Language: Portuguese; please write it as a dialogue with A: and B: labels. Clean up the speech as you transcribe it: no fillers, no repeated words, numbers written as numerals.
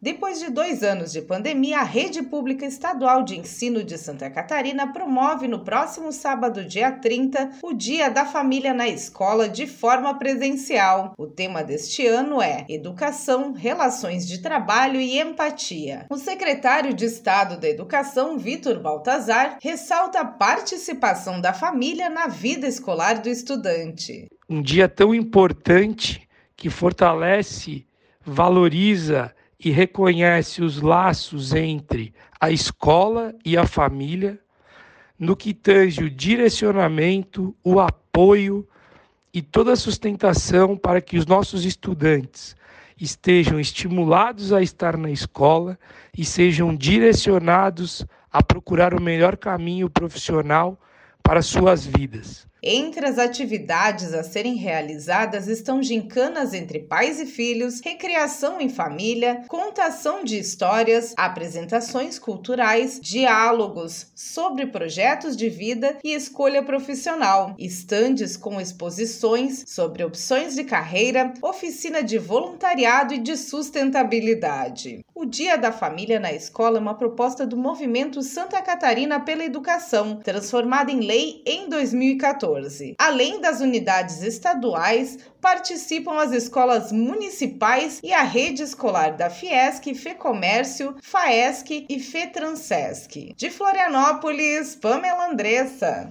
A: Depois de 2 anos de pandemia, a Rede Pública Estadual de Ensino de Santa Catarina promove no próximo sábado, dia 30, o Dia da Família na Escola de forma presencial. O tema deste ano é Educação, Relações de Trabalho e Empatia. O secretário de Estado da Educação, Vítor Baltazar, ressalta a participação da família na vida escolar do estudante.
B: Um dia tão importante que fortalece, valoriza e reconhece os laços entre a escola e a família, no que tange o direcionamento, o apoio e toda a sustentação para que os nossos estudantes estejam estimulados a estar na escola e sejam direcionados a procurar o melhor caminho profissional para suas vidas.
A: Entre as atividades a serem realizadas estão gincanas entre pais e filhos, recreação em família, contação de histórias, apresentações culturais, diálogos sobre projetos de vida e escolha profissional, estandes com exposições sobre opções de carreira, oficina de voluntariado e de sustentabilidade. O Dia da Família na Escola é uma proposta do Movimento Santa Catarina pela Educação, transformada em lei em 2014. Além das unidades estaduais, participam as escolas municipais e a rede escolar da Fiesc, Fecomércio, Faesc e Fetransesc. De Florianópolis, Pamela Andressa.